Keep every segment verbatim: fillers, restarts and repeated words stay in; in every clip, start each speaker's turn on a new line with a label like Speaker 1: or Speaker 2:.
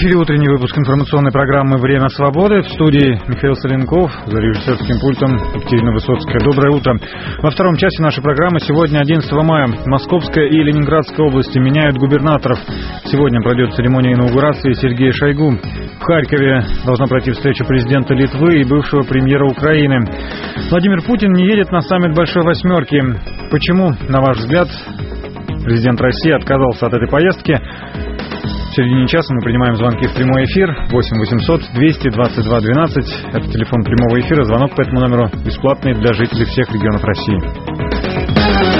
Speaker 1: эфире утренний выпуск информационной программы «Время свободы». В студии Михаил Соленков, за режиссерским пультом Екатерина Высоцкая. Доброе утро. Во втором часе нашей программы сегодня, одиннадцатого мая, Московская и Ленинградская области меняют губернаторов. Сегодня пройдет церемония инаугурации Сергея Шойгу. В Харькове должна пройти встреча президента Литвы и бывшего премьера Украины. Владимир Путин не едет на саммит Большой Восьмерки. Почему, на ваш взгляд, президент России отказался от этой поездки? В середине часа мы принимаем звонки в прямой эфир. восемь восемьсот двести двадцать два двенадцать. Это телефон прямого эфира. Звонок по этому номеру бесплатный для жителей всех регионов России.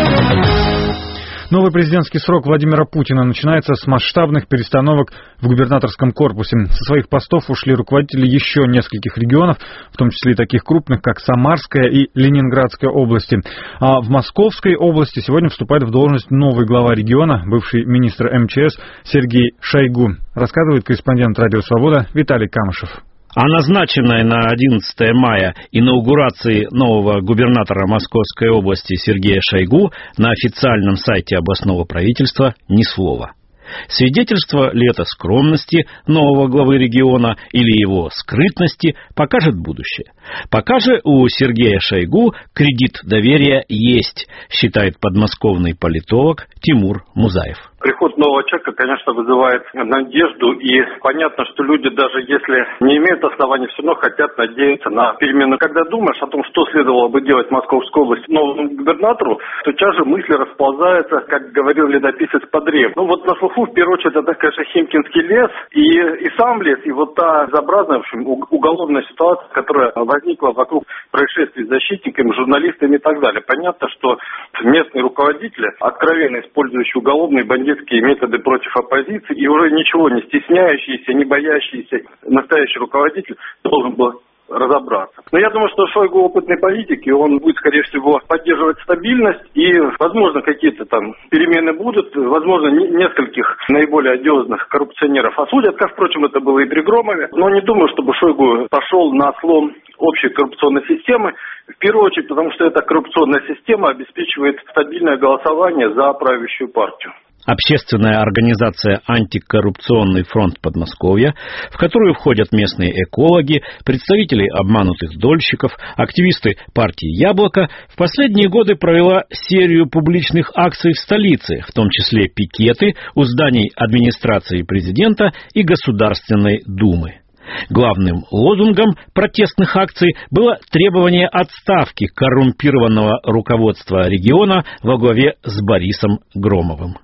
Speaker 1: Новый президентский срок Владимира Путина начинается с масштабных перестановок в губернаторском корпусе. Со своих постов ушли руководители еще нескольких регионов, в том числе и таких крупных, как Самарская и Ленинградская области. А в Московской области сегодня вступает в должность новый глава региона, бывший министр эм че эс Сергей Шойгу. Рассказывает корреспондент «Радио Свобода» Виталий Камышев.
Speaker 2: О назначенной на одиннадцатое мая инаугурации нового губернатора Московской области Сергея Шойгу на официальном сайте областного правительства ни слова. Свидетельство ли это скромности нового главы региона или его скрытности, покажет будущее. Пока же у Сергея Шойгу кредит доверия есть, считает подмосковный политолог Тимур Музаев.
Speaker 3: Приход нового человека, конечно, вызывает надежду, и понятно, что люди, даже если не имеют оснований, все равно хотят надеяться на перемены. Когда думаешь о том, что следовало бы делать в Московской области новому губернатору, то сейчас же мысли расползаются, как говорил летописец, по древу. Ну вот на слуху, в первую очередь, это, конечно, Химкинский лес, и, и сам лес, и вот та безобразная, в общем, уголовная ситуация, которая возникла вокруг происшествий с защитниками, журналистами и так далее. Понятно, что местные руководители, откровенно использующие уголовные бандитские методы против оппозиции, и уже ничего не стесняющийся, не боящийся настоящий руководитель должен был разобраться. Но я думаю, что Шойгу опытный политик, и он будет, скорее всего, поддерживать стабильность, и, возможно, какие-то там перемены будут, возможно, нескольких наиболее одиозных коррупционеров осудят, как, впрочем, это было и при Громове, но не думаю, чтобы Шойгу пошел на слом общей коррупционной системы, в первую очередь, потому что эта коррупционная система обеспечивает стабильное голосование за правящую партию.
Speaker 2: Общественная организация «Антикоррупционный фронт Подмосковья», в которую входят местные экологи, представители обманутых дольщиков, активисты партии «Яблоко», в последние годы провела серию публичных акций в столице, в том числе пикеты у зданий администрации президента и Государственной Думы. Главным лозунгом протестных акций было требование отставки коррумпированного руководства региона во главе с Борисом Громовым.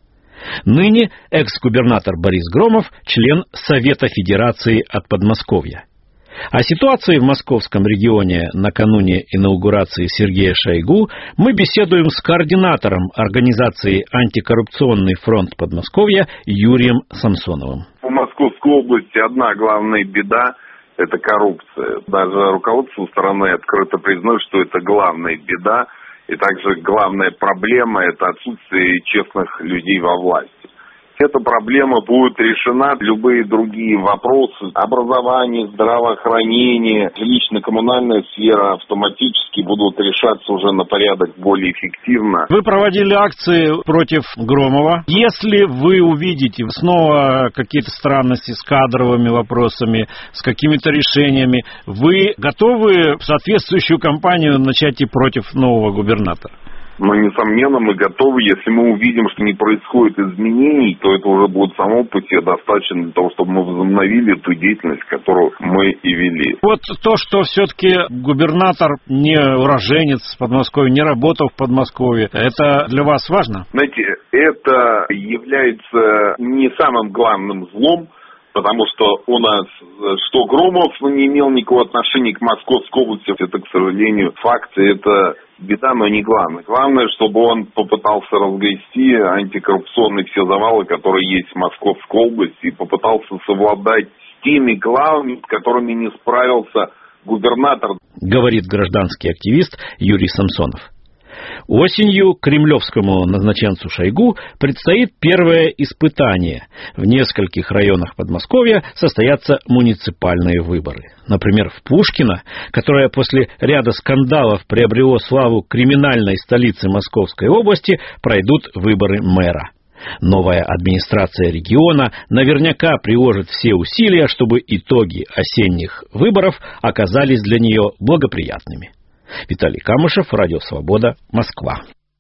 Speaker 2: Ныне экс-губернатор Борис Громов – член Совета Федерации от Подмосковья. О ситуации в московском регионе накануне инаугурации Сергея Шойгу мы беседуем с координатором организации «Антикоррупционный фронт Подмосковья» Юрием Самсоновым.
Speaker 4: В Московской области одна главная беда – это коррупция. Даже руководство страны открыто признает, что это главная беда. И также главная проблема – это отсутствие честных людей во власти. Эта проблема будет решена, любые другие вопросы, образование, здравоохранение, жилищно-коммунальная сфера автоматически будут решаться уже на порядок более эффективно.
Speaker 2: Вы проводили акции против Громова. Если вы увидите снова какие-то странности с кадровыми вопросами, с какими-то решениями, вы готовы соответствующую кампанию начать и против нового губернатора?
Speaker 4: Но, несомненно, мы готовы. Если мы увидим, что не происходит изменений, то это уже будет само по себе достаточно для того, чтобы мы возобновили ту деятельность, которую мы и вели.
Speaker 2: Вот то, что все-таки губернатор не уроженец Подмосковья, не работал в Подмосковье, это для вас важно?
Speaker 4: Знаете, это является не самым главным злом, потому что у нас, что Громов не имел никакого отношения к Московской области, это, к сожалению, факт, это беда, но не главное. Главное, чтобы он попытался разгрести антикоррупционные все завалы, которые есть в Московской области, и попытался совладать с теми главами, с которыми не справился губернатор.
Speaker 2: Говорит гражданский активист Юрий Самсонов. Осенью кремлевскому назначенцу Шойгу предстоит первое испытание. В нескольких районах Подмосковья состоятся муниципальные выборы. Например, в Пушкино, которое после ряда скандалов приобрело славу криминальной столицы Московской области, пройдут выборы мэра. Новая администрация региона наверняка приложит все усилия, чтобы итоги осенних выборов оказались для нее благоприятными. Виталий Камышев, Радио Свобода, Москва.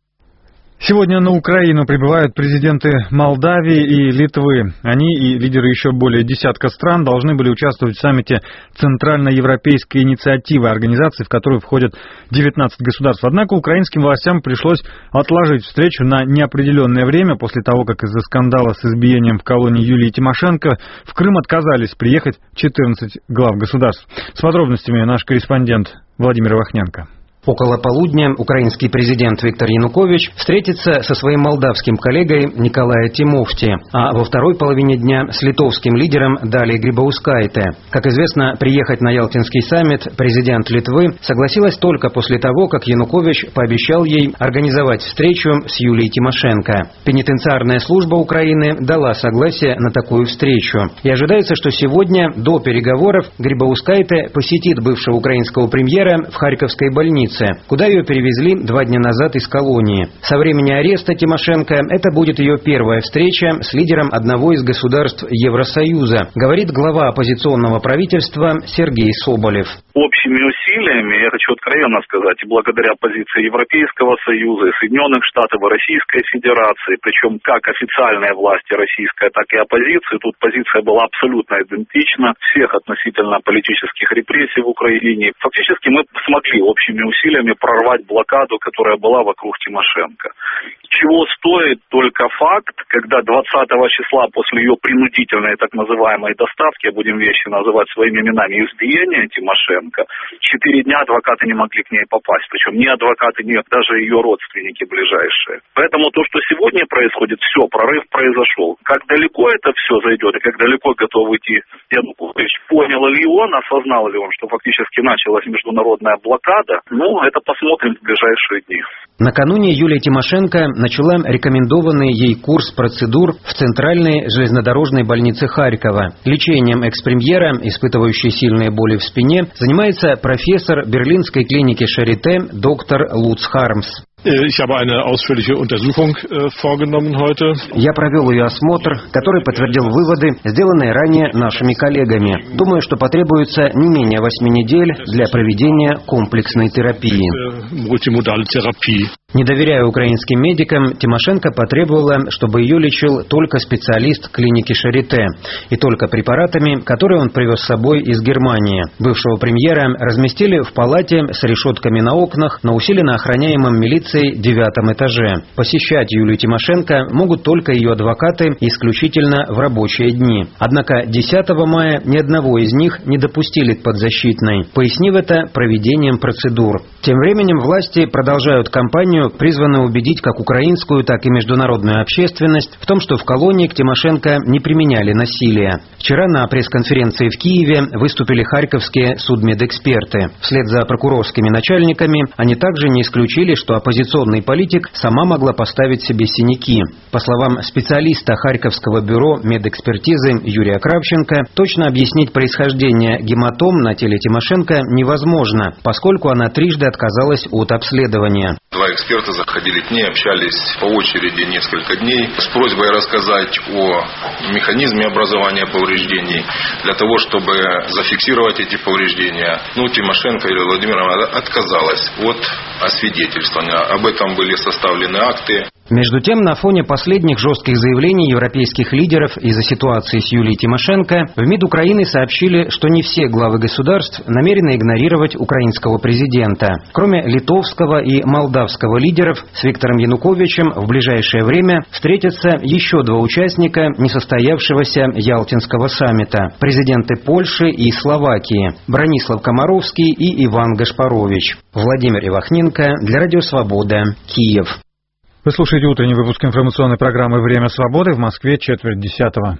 Speaker 1: Сегодня на Украину прибывают президенты Молдавии и Литвы. Они и лидеры еще более десятка стран должны были участвовать в саммите Центральноевропейской инициативы, организации, в которую входят девятнадцать государств. Однако украинским властям пришлось отложить встречу на неопределенное время после того, как из-за скандала с избиением в колонии Юлии Тимошенко в Крым отказались приехать четырнадцать глав государств. С подробностями наш корреспондент Владимир Вахненко.
Speaker 5: Около полудня украинский президент Виктор Янукович встретится со своим молдавским коллегой Николаем Тимофти, а во второй половине дня с литовским лидером Далией Грибаускайте. Как известно, приехать на Ялтинский саммит президент Литвы согласилась только после того, как Янукович пообещал ей организовать встречу с Юлией Тимошенко. Пенитенциарная служба Украины дала согласие на такую встречу. И ожидается, что сегодня до переговоров Грибаускайте посетит бывшего украинского премьера в Харьковской больнице, куда ее перевезли два дня назад из колонии. Со времени ареста Тимошенко это будет ее первая встреча с лидером одного из государств Евросоюза, говорит глава оппозиционного правительства Сергей Соболев.
Speaker 6: Общими усилиями, я хочу откровенно сказать, и благодаря позиции Европейского Союза, и Соединенных Штатов, и Российской Федерации, причем как официальные власти российской, так и оппозиции, тут позиция была абсолютно идентична, всех относительно политических репрессий в Украине. Фактически мы смогли общими усилиями прорвать блокаду, которая была вокруг Тимошенко. Чего стоит только факт, когда двадцатого числа после ее принудительной так называемой доставки, будем вещи называть своими именами, избиения Тимошенко, четыре дня адвокаты не могли к ней попасть, причем ни адвокаты, ни даже ее родственники ближайшие. Поэтому то, что сегодня происходит, все, прорыв произошел. Как далеко это все зайдет и как далеко готов идти Янукович, понял ли он, осознал ли он, что фактически началась международная блокада, ну, это посмотрим в ближайшие дни.
Speaker 5: Накануне Юлия Тимошенко начала рекомендованный ей курс процедур в Центральной железнодорожной больнице Харькова. Лечением экс-премьера, испытывающей сильные боли в спине, занимается профессор берлинской клиники Шарите доктор Луц Хармс.
Speaker 7: Ich habe eine ausführliche Untersuchung äh, vorgenommen heute.
Speaker 5: Я провел ее осмотр, который подтвердил выводы, сделанные ранее нашими коллегами. Думаю, что потребуется не менее восьми недель для проведения комплексной терапии.
Speaker 7: Multimodale Therapie.
Speaker 5: Не доверяя украинским медикам, Тимошенко потребовала, чтобы ее лечил только специалист клиники Шарите и только препаратами, которые он привез с собой из Германии. Бывшего премьера разместили в палате с решетками на окнах на усиленно охраняемом милицией девятом этаже. Посещать Юлию Тимошенко могут только ее адвокаты исключительно в рабочие дни. Однако десятого мая ни одного из них не допустили к подзащитной, пояснив это проведением процедур. Тем временем власти продолжают кампанию, призванную убедить как украинскую, так и международную общественность в том, что в колонии к Тимошенко не применяли насилие. Вчера на пресс-конференции в Киеве выступили харьковские судмедэксперты. Вслед за прокурорскими начальниками они также не исключили, что оппозиционный политик сама могла поставить себе синяки. По словам специалиста Харьковского бюро медэкспертизы Юрия Кравченко, точно объяснить происхождение гематом на теле Тимошенко невозможно, поскольку она трижды отказалась от обследования.
Speaker 8: Два эксперта заходили к ней, общались по очереди несколько дней с просьбой рассказать о механизме образования повреждений, для того, чтобы зафиксировать эти повреждения. Ну, Тимошенко Юлия Владимировна отказалась от освидетельствования. Об этом были составлены акты.
Speaker 5: Между тем, на фоне последних жестких заявлений европейских лидеров из-за ситуации с Юлией Тимошенко, в МИД Украины сообщили, что не все главы государств намерены игнорировать украинского президента. Кроме литовского и молдавского лидеров, с Виктором Януковичем в ближайшее время встретятся еще два участника несостоявшегося Ялтинского саммита – президенты Польши и Словакии – Бронислав Комаровский и Иван Гашпарович. Владимир Ивахненко для Радио Свобода, Киев.
Speaker 1: Вы слушаете утренний выпуск информационной программы «Время свободы», в Москве четверть десятого.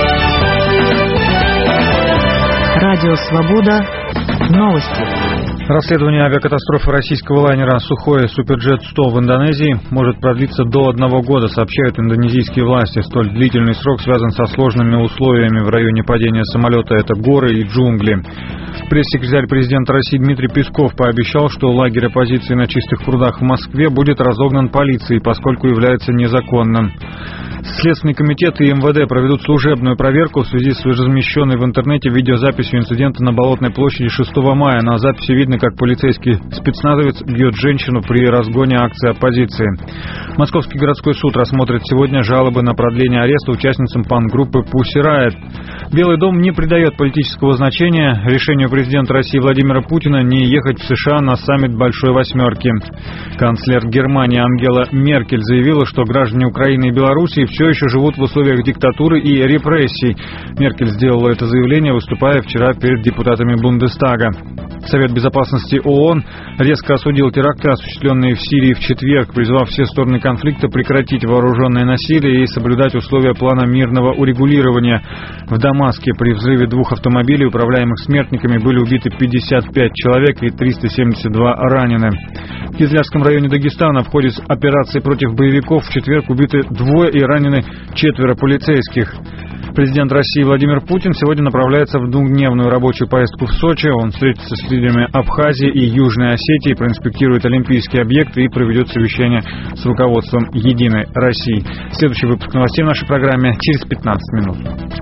Speaker 9: Радио Свобода. Новости.
Speaker 1: Расследование авиакатастрофы российского лайнера «Сухой Суперджет сто» в Индонезии может продлиться до одного года, сообщают индонезийские власти. Столь длительный срок связан со сложными условиями в районе падения самолета. Это горы и джунгли. Пресс-секретарь президента России Дмитрий Песков пообещал, что лагерь оппозиции на Чистых прудах в Москве будет разогнан полицией, поскольку является незаконным. Следственный комитет и МВД проведут служебную проверку в связи с размещенной в интернете видеозаписью инцидента на Болотной площади шестого мая. На записи видно, как полицейский спецназовец бьет женщину при разгоне акции оппозиции. Московский городской суд рассмотрит сегодня жалобы на продление ареста участницам панк-группы Pussy Riot. Белый дом не придает политического значения решению президента России Владимира Путина не ехать в США на саммит Большой Восьмерки. Канцлер Германии Ангела Меркель заявила, что граждане Украины и Белоруссии все еще живут в условиях диктатуры и репрессий. Меркель сделала это заявление, выступая вчера перед депутатами Бундестага. Совет безопасности ООН резко осудил теракты, осуществленные в Сирии в четверг, призвав все стороны конфликта прекратить вооруженное насилие и соблюдать условия плана мирного урегулирования. В Дамаске при взрыве двух автомобилей, управляемых смертниками, были убиты пятьдесят пять человек и триста семьдесят два ранены. В Кизлярском районе Дагестана в ходе операции против боевиков в четверг убиты двое и ранены четверо полицейских. Президент России Владимир Путин сегодня направляется в двухдневную рабочую поездку в Сочи. Он встретится с лидерами Абхазии и Южной Осетии, проинспектирует олимпийские объекты и проведет совещание с руководством «Единой России». Следующий выпуск новостей в нашей программе через пятнадцать минут.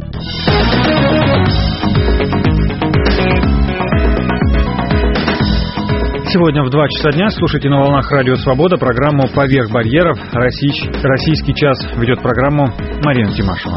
Speaker 1: Сегодня в два часа дня слушайте на волнах Радио Свобода программу «Поверх барьеров». Российский час ведет программу Марина Тимашева.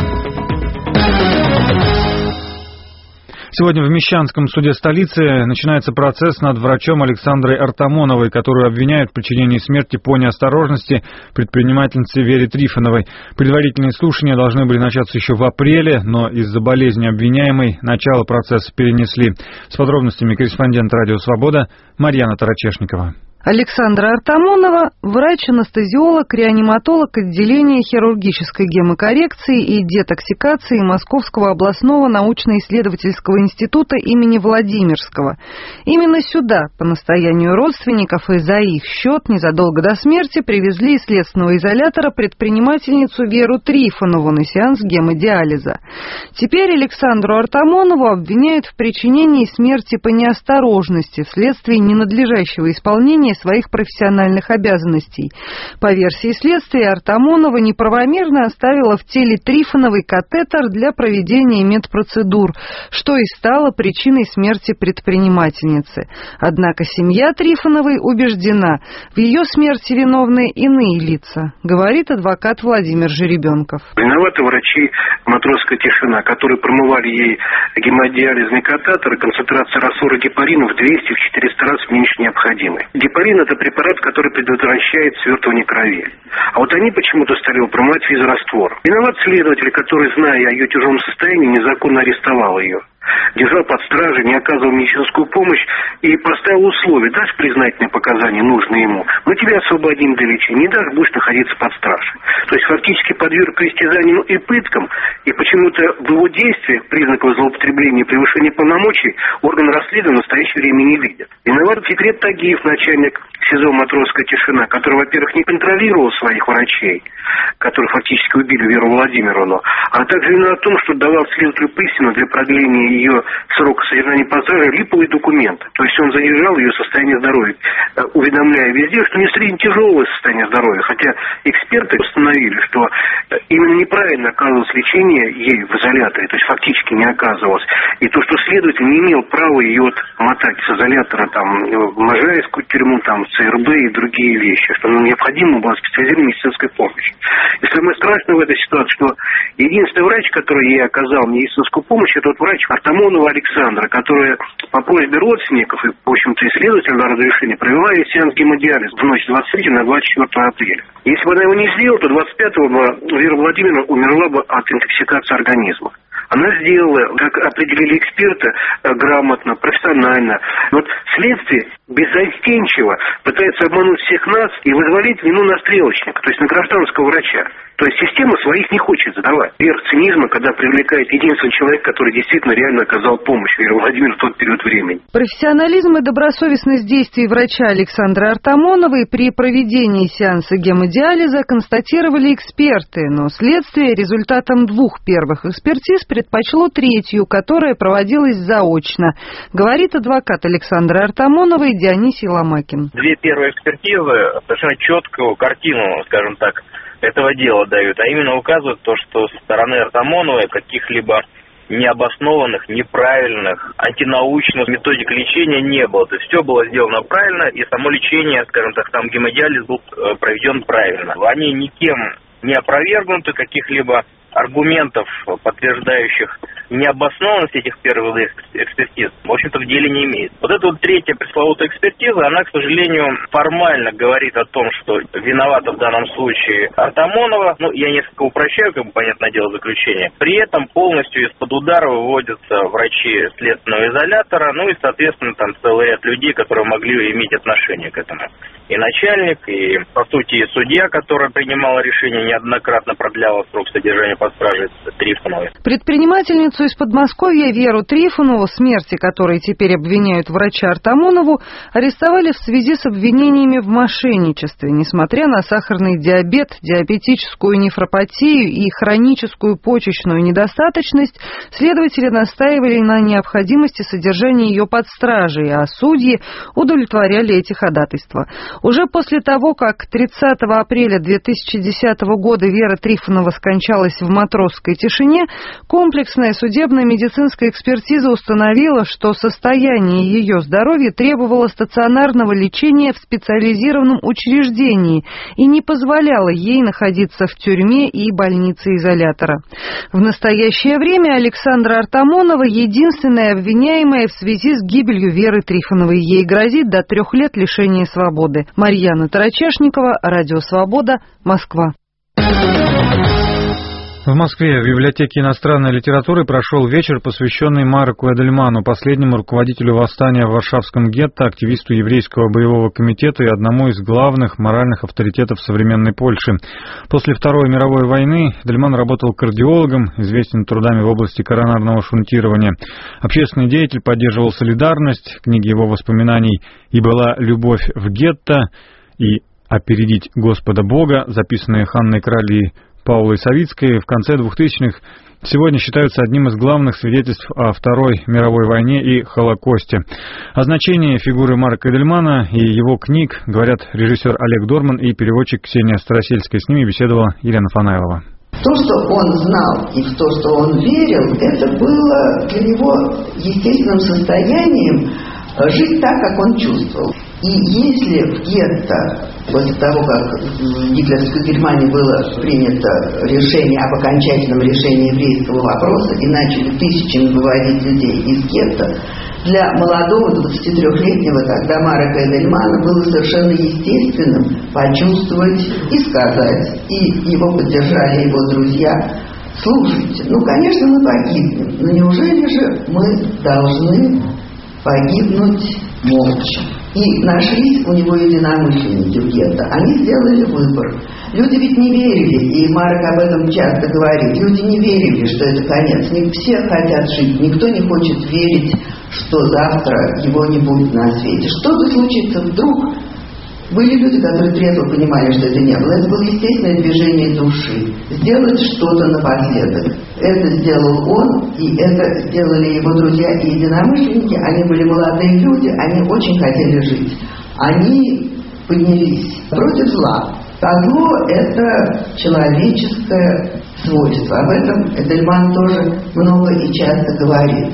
Speaker 1: Сегодня в Мещанском суде столицы начинается процесс над врачом Александрой Артамоновой, которую обвиняют в причинении смерти по неосторожности предпринимательнице Вере Трифоновой. Предварительные слушания должны были начаться еще в апреле, но из-за болезни обвиняемой начало процесса перенесли. С подробностями корреспондент Радио Свобода Марьяна Тарачешникова.
Speaker 10: Александра Артамонова – врач-анестезиолог, реаниматолог отделения хирургической гемокоррекции и детоксикации Московского областного научно-исследовательского института имени Владимирского. Именно сюда, по настоянию родственников и за их счет, незадолго до смерти привезли из следственного изолятора предпринимательницу Веру Трифонову на сеанс гемодиализа. Теперь Александру Артамонову обвиняют в причинении смерти по неосторожности вследствие ненадлежащего исполнения своих профессиональных обязанностей. По версии следствия, Артамонова неправомерно оставила в теле Трифоновой катетер для проведения медпроцедур, что и стало причиной смерти предпринимательницы. Однако семья Трифоновой убеждена, в ее смерти виновны иные лица, говорит адвокат Владимир Жеребенков.
Speaker 11: Виноваты врачи «Матросская тишина», которые промывали ей гемодиализный катетер, концентрация раствора гепарина в двести-четыреста раз меньше необходимой. Гепарин – это препарат, который предотвращает свертывание крови. А вот они почему-то стали его промывать физраствор. Виноват следователь, который, зная о ее тяжелом состоянии, незаконно арестовал ее. Держал под стражей, не оказывал медицинскую помощь и поставил условия: дашь признательные показания, нужные ему, мы тебя освободим для лечения, не дашь, будешь находиться под стражей. То есть фактически подверг к истязаниям и пыткам, и почему-то в его действиях признаков злоупотребления и превышения полномочий органы расследования в настоящее время не видят. Виноват Фикрет Тагиев, начальник СИЗО «Матросская тишина», который, во-первых, не контролировал своих врачей, которые фактически убили Веру Владимировну, а также виноват в том, что давал следователю Пыстину для продления ее срока содержания под стражей липовые документы. То есть он задержал ее состояние здоровья, уведомляя везде, что не средне тяжелое состояние здоровья. Хотя эксперты установили, что именно неправильно оказывалось лечение ей в изоляторе, то есть фактически не оказывалось. И то, что следователь не имел права ее вот мотать с изолятора там, в Можайскую тюрьму, там, в ЦРБ и другие вещи, что ну, необходима была специализированная медицинская помощь. И самое страшное в этой ситуации, что единственный врач, который ей оказал медицинскую помощь, это вот врач Артамонова Александра, которая по просьбе родственников и, в общем-то, исследователя на разрешение провела ей сеанс гемодиализа в ночь с двадцать третьего на двадцать четвёртое апреля. Если бы она его не сделала, то двадцать пятого Вера Владимировна умерла бы от интоксикации организма. Она сделала, как определили эксперты, грамотно, профессионально. Вот следствие беззастенчиво пытается обмануть всех нас и вызволить вину на стрелочника, то есть на гражданского врача. То есть система своих не хочет задавать. Верх цинизма, когда привлекает единственный человек, который действительно реально оказал помощь Вере Владимировне в тот период времени.
Speaker 10: Профессионализм и добросовестность действий врача Александры Артамоновой при проведении сеанса гемодиализа констатировали эксперты, но следствие результатом двух первых экспертиз предпочло третью, которая проводилась заочно, говорит адвокат Александры Артамоновой Дионисий Ломакин.
Speaker 12: Две первые экспертизы совершенно четкую картину, скажем так, этого дела дают, а именно указывают то, что со стороны Артамоновой каких-либо необоснованных, неправильных, антинаучных методик лечения не было. То есть все было сделано правильно, и само лечение, скажем так, там гемодиализ был проведен правильно. Они никем не опровергнуты, каких-либо аргументов, подтверждающих необоснованность этих первых экспертиз, в общем-то, в деле не имеет. Вот эта вот третья пресловутая экспертиза, она, к сожалению, формально говорит о том, что виновата в данном случае Артамонова. Ну, я несколько упрощаю, как бы, понятное дело, заключение. При этом полностью из-под удара выводятся врачи следственного изолятора, ну и, соответственно, там целый ряд людей, которые могли иметь отношение к этому. И начальник, и, по сути, и судья, которая принимала решение, неоднократно продляла срок содержания под стражей Трифоновой.
Speaker 10: Предпринимательницу из Подмосковья Веру Трифонову, в смерти которой теперь обвиняют врача Артамонову, арестовали в связи с обвинениями в мошенничестве. Несмотря на сахарный диабет, диабетическую нефропатию и хроническую почечную недостаточность, следователи настаивали на необходимости содержания ее под стражей, а судьи удовлетворяли эти ходатайства. Уже после того, как тридцатого апреля две тысячи десятого года Вера Трифонова скончалась в матросской тишине, комплексная судебно-медицинская экспертиза установила, что состояние ее здоровья требовало стационарного лечения в специализированном учреждении и не позволяло ей находиться в тюрьме и больнице изолятора. В настоящее время Александра Артамонова единственная обвиняемая в связи с гибелью Веры Трифоновой. Ей грозит до трех лет лишения свободы. Марьяна Тарачешникова, Радио Свобода, Москва.
Speaker 1: В Москве в библиотеке иностранной литературы прошел вечер, посвященный Марку Эдельману, последнему руководителю восстания в Варшавском гетто, активисту еврейского боевого комитета и одному из главных моральных авторитетов современной Польши. После Второй мировой войны Эдельман работал кардиологом, известен трудами в области коронарного шунтирования. Общественный деятель, поддерживал солидарность, книги его воспоминаний «И была любовь в гетто» и «Опередить Господа Бога», записанные Ханной Краль и Паулой Савицкой в конце двухтысячных, сегодня считаются одним из главных свидетельств о Второй мировой войне и Холокосте. О значении фигуры Марка Эдельмана и его книг говорят режиссер Олег Дорман и переводчик Ксения Старосельская. С ними беседовала Елена Фанаилова.
Speaker 13: То, что он знал, и в то, что он верил, это было для него естественным состоянием жить так, как он чувствовал. И если в гетто, после того, как в гитлеровской Германии было принято решение об окончательном решении еврейского вопроса и начали тысячами выводить людей из гетто, для молодого двадцатитрёхлетнего тогда Марка Эдельмана было совершенно естественным почувствовать и сказать, и его поддержали его друзья: слушайте, ну, конечно, мы погибнем, но неужели же мы должны погибнуть молча? И нашлись у него единомышленники в гетто. Они сделали выбор. Люди ведь не верили, и Марк об этом часто говорит. Люди не верили, что это конец. Не все хотят жить, никто не хочет верить, что завтра его не будет на свете. Что-то случится вдруг. Были люди, которые трезво понимали, что это не было. Это было естественное движение души. Сделать что-то напоследок. Это сделал он, и это сделали его друзья и единомышленники. Они были молодые люди, они очень хотели жить. Они поднялись против зла. А зло – это человеческое свойство. Об этом Эдельман тоже много и часто говорит.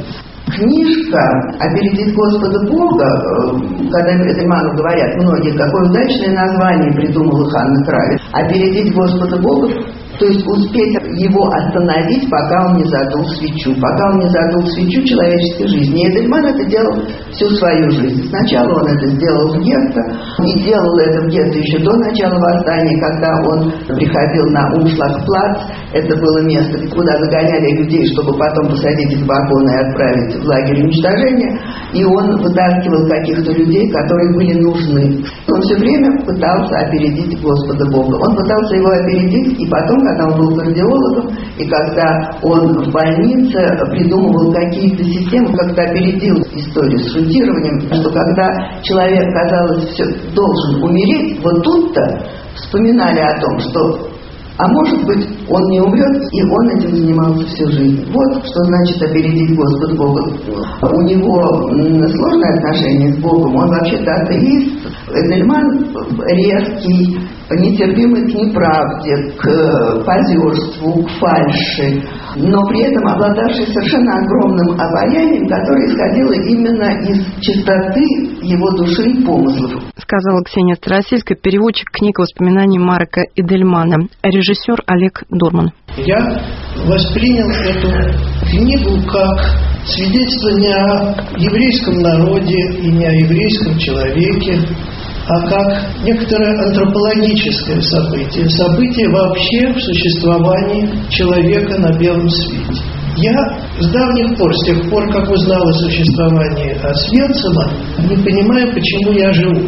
Speaker 13: Книжка «Опередить Господа Бога», когда Эдельману говорят многие, какое удачное название придумала Ханна Краль. «Опередить Господа Бога», то есть успеть его остановить, пока он не задул свечу, пока он не задул свечу человеческой жизни. И Эдельман это делал всю свою жизнь. Сначала он это сделал в гетто, и делал это в гетто еще до начала восстания, когда он приходил на Умшлагплац. Это было место, куда загоняли людей, чтобы потом посадить их в вагоны и отправить в лагерь уничтожения. И он вытаскивал каких-то людей, которые были нужны. Он все время пытался опередить Господа Бога. Он пытался его опередить, и потом, когда он был кардиологом, и когда он в больнице придумывал какие-то системы, как-то опередил историю с шунтированием, что когда человек, казалось, все должен умереть, вот тут-то вспоминали о том, что а может быть, он не умрет, и он этим занимался всю жизнь. Вот что значит опередить Господа Бога. У него сложные отношения с Богом, он вообще-то атеист. Эдельман резкий, нетерпимы к неправде, к позерству, к фальши, но при этом обладавший совершенно огромным обаянием, которое исходило именно из чистоты его души и помыслов.
Speaker 14: Сказала Ксения Старосельская, переводчик книг и воспоминаний Марека Эдельмана, режиссер Олег Дорман.
Speaker 15: Я воспринял эту книгу как свидетельство не о еврейском народе и не о еврейском человеке, а как некоторое антропологическое событие, событие вообще в существовании человека на белом свете. Я с давних пор, с тех пор, как узнал о существовании Освенцима, не понимаю, почему я живу.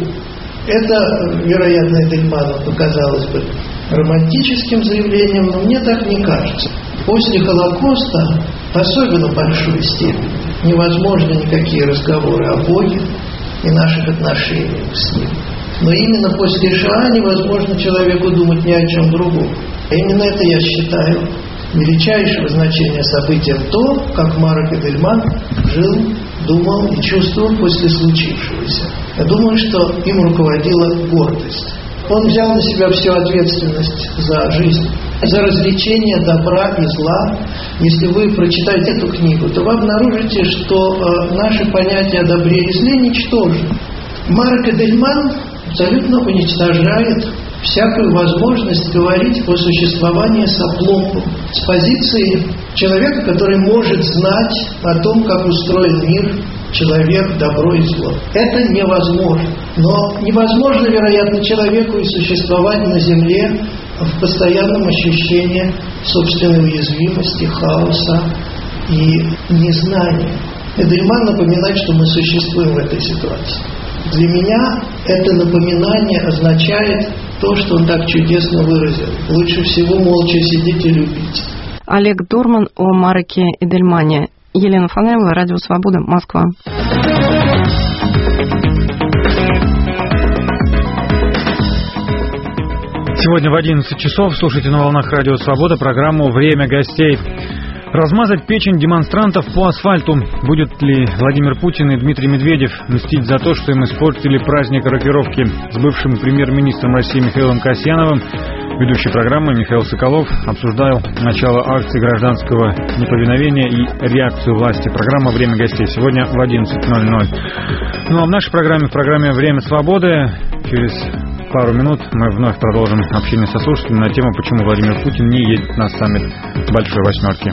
Speaker 15: Это, вероятно, Эдельману показалось бы романтическим заявлением, но мне так не кажется. После Холокоста, особенно в большой степени, невозможны никакие разговоры о Боге и наших отношениях с Ним. Но именно после Шоа невозможно человеку думать ни о чем другом. А именно это я считаю величайшего значения событием то, как Марек Эдельман жил, думал и чувствовал после случившегося. Я думаю, что им руководила гордость. Он взял на себя всю ответственность за жизнь, за развлечение добра и зла. Если вы прочитаете эту книгу, то вы обнаружите, что э, наши понятия о добре и зле ничтожны. Марек Эдельман абсолютно уничтожает всякую возможность говорить о существовании с опломбом, с позиции человека, который может знать о том, как устроен мир, человек, добро и зло. Это невозможно. Но невозможно, вероятно, человеку и существовать на земле в постоянном ощущении собственной уязвимости, хаоса и незнания. Эдельман напоминает, что мы существуем в этой ситуации. Для меня это напоминание означает то, что он так чудесно выразил. Лучше всего молча сидеть и любить.
Speaker 14: Олег Дорман о Мареке Эдельмане. Елена Фанаева, Радио Свобода, Москва.
Speaker 1: Сегодня в одиннадцать часов слушайте на волнах Радио Свобода программу «Время гостей». Размазать печень демонстрантов по асфальту. Будет ли Владимир Путин и Дмитрий Медведев мстить за то, что им испортили праздник рокировки? С бывшим премьер-министром России Михаилом Касьяновым ведущий программы Михаил Соколов обсуждал начало акции гражданского неповиновения и реакцию власти. Программа «Время гостей» сегодня в одиннадцать ноль ноль. Ну а в нашей программе, в программе «Время свободы» через пару минут мы вновь продолжим общение со слушателями на тему, почему Владимир Путин не едет на саммит Большой Восьмерки.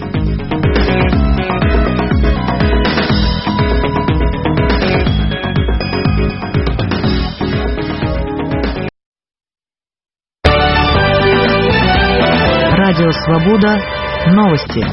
Speaker 9: Радио Свобода. Новости.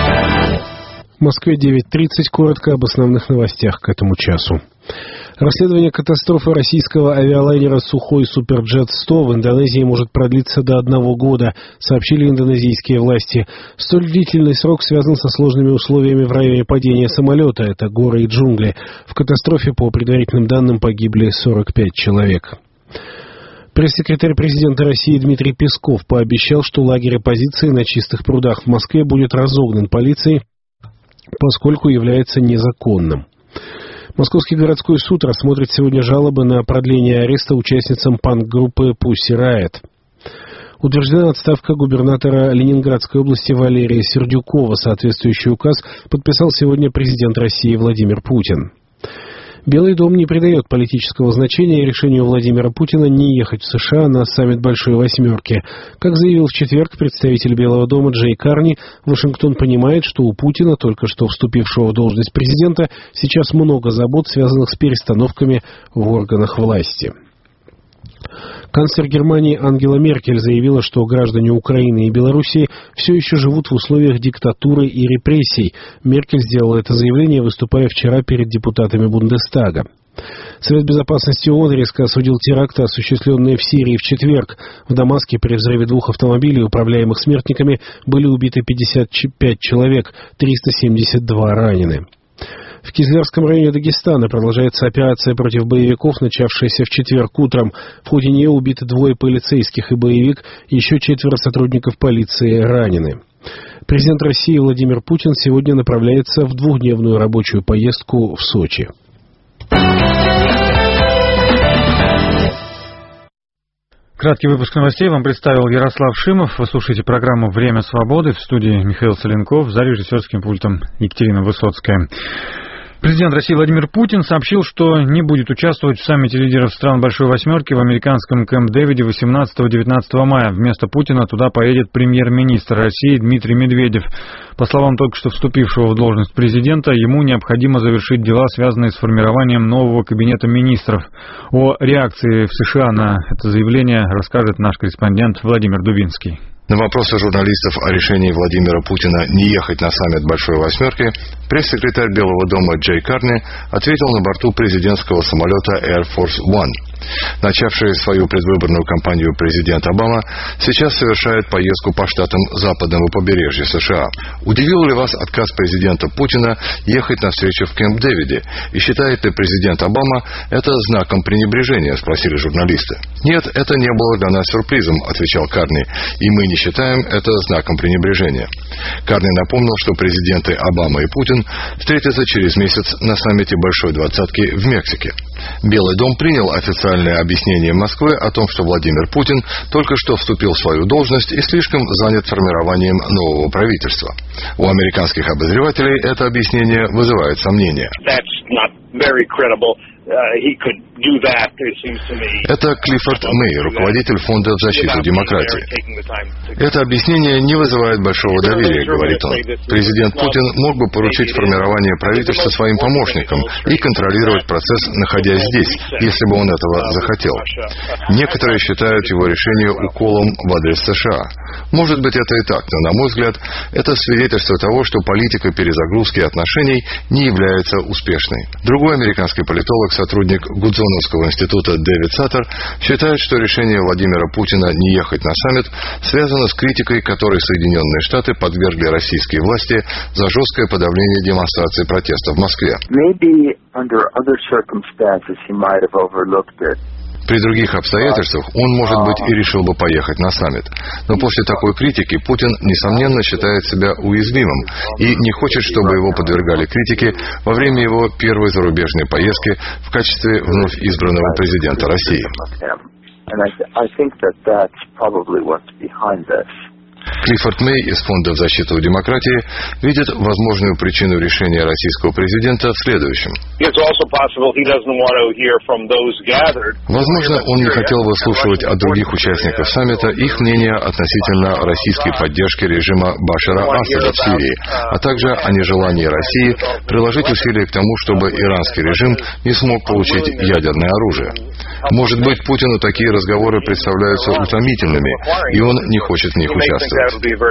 Speaker 16: В Москве девять тридцать. Коротко об основных новостях к этому часу. Расследование катастрофы российского авиалайнера «Сухой Суперджет сто» в Индонезии может продлиться до одного года, сообщили индонезийские власти. Столь длительный срок связан со сложными условиями в районе падения самолета. Это горы и джунгли. В катастрофе, по предварительным данным, погибли сорок пять человек. Пресс-секретарь президента России Дмитрий Песков пообещал, что лагерь оппозиции на Чистых прудах в Москве будет разогнан полицией, поскольку является незаконным. Московский городской суд рассмотрит сегодня жалобы на продление ареста участницам панк-группы Pussy Riot. Утверждена отставка губернатора Ленинградской области Валерия Сердюкова. Соответствующий указ подписал сегодня президент России Владимир Путин. Белый дом не придает политического значения решению Владимира Путина не ехать в США на саммит Большой Восьмерки. Как заявил в четверг представитель Белого дома Джей Карни, Вашингтон понимает, что у Путина, только что вступившего в должность президента, сейчас много забот, связанных с перестановками в органах власти. Канцлер Германии Ангела Меркель заявила, что граждане Украины и Белоруссии все еще живут в условиях диктатуры и репрессий. Меркель сделала это заявление, выступая вчера перед депутатами Бундестага. Совет безопасности ООН резко осудил теракты, осуществленные в Сирии в четверг. В Дамаске при взрыве двух автомобилей, управляемых смертниками, были убиты пятьдесят пять человек, триста семьдесят два ранены. В Кизлярском районе Дагестана продолжается операция против боевиков, начавшаяся в четверг утром. В ходе нее убиты двое полицейских и боевик, еще четверо сотрудников полиции ранены. Президент России Владимир Путин сегодня направляется в двухдневную рабочую поездку в Сочи.
Speaker 1: Краткий выпуск новостей вам представил Ярослав Шимов. Вы слушаете программу «Время свободы». В студии Михаил Соленков, за режиссерским пультом Екатерина Высоцкая. Президент России Владимир Путин сообщил, что не будет участвовать в саммите лидеров стран Большой Восьмерки в американском Кэмп-Дэвиде восемнадцатого-девятнадцатого мая. Вместо Путина туда поедет премьер-министр России Дмитрий Медведев. По словам только что вступившего в должность президента, ему необходимо завершить дела, связанные с формированием нового кабинета министров. О реакции в США на это заявление расскажет наш корреспондент Владимир Дубинский.
Speaker 17: На вопросы журналистов о решении Владимира Путина не ехать на саммит Большой Восьмерки пресс-секретарь Белого дома Джей Карни ответил на борту президентского самолета Air Force One. Начавший свою предвыборную кампанию президент Обама сейчас совершает поездку по штатам западного побережья США. Удивил ли вас отказ президента Путина ехать на встречу в Кэмп-Дэвиде? И считает ли президент Обама это знаком пренебрежения, спросили журналисты. Нет, это не было для нас сюрпризом, отвечал Карни, и мы не считаем это знаком пренебрежения. Карни напомнил, что президенты Обама и Путин встретятся через месяц на саммите Большой Двадцатки в Мексике. Белый дом принял официальное объяснение Москвы о том, что Владимир Путин только что вступил в свою должность и слишком занят формированием нового правительства. У американских обозревателей это объяснение вызывает сомнения. Это Клиффорд Мэй, руководитель Фонда в защиту демократии. Это объяснение не вызывает большого доверия, говорит он. Президент Путин мог бы поручить формирование правительства своим помощникам и контролировать процесс, находясь здесь, если бы он этого захотел. Некоторые считают его решение уколом в адрес США. Может быть, это и так, но, на мой взгляд, это свидетельство того, что политика перезагрузки отношений не является успешной. Другой американский политолог, сотрудник Гудзоновского института Дэвид Саттер, считает, что решение Владимира Путина не ехать на саммит связано с критикой, которой Соединенные Штаты подвергли российские власти за жесткое подавление демонстраций протеста в Москве. При других обстоятельствах он, может быть, и решил бы поехать на саммит. Но после такой критики Путин, несомненно, считает себя уязвимым и не хочет, чтобы его подвергали критике во время его первой зарубежной поездки в качестве вновь избранного президента России. Клиффорд Мэй из Фонда в защиту демократии видит возможную причину решения российского президента в следующем. Возможно, он не хотел выслушивать от других участников саммита их мнение относительно российской поддержки режима Башара Асада в Сирии, а также о нежелании России приложить усилия к тому, чтобы иранский режим не смог получить ядерное оружие. Может быть, Путину такие разговоры представляются утомительными, и он не хочет в них участвовать.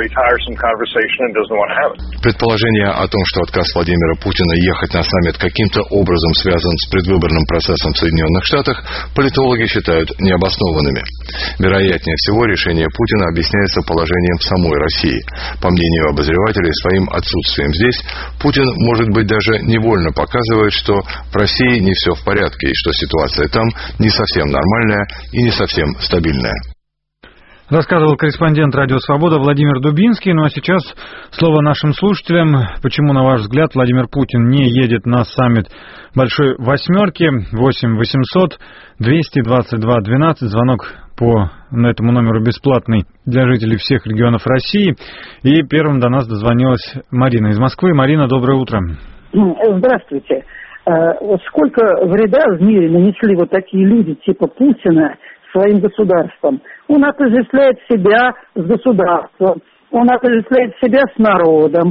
Speaker 17: Предположение о том, что отказ Владимира Путина ехать на саммит каким-то образом связан с предвыборным процессом в Соединенных Штатах, политологи считают необоснованными. Вероятнее всего, решение Путина объясняется положением в самой России. По мнению обозревателей, своим отсутствием здесь Путин, может быть, даже невольно показывает, что в России не все в порядке и что ситуация там не совсем нормальная и не совсем стабильная.
Speaker 1: Рассказывал корреспондент «Радио Свобода» Владимир Дубинский. Ну а сейчас слово нашим слушателям. Почему, на ваш взгляд, Владимир Путин не едет на саммит Большой Восьмерки? восемь восемьсот двести двадцать два двенадцать. Звонок по этому номеру бесплатный для жителей всех регионов России. И первым до нас дозвонилась Марина из Москвы. Марина, доброе утро.
Speaker 18: Здравствуйте. Вот сколько вреда в мире нанесли вот такие люди типа Путина своим государством. Он отождествляет себя с государством, он отождествляет себя с народом.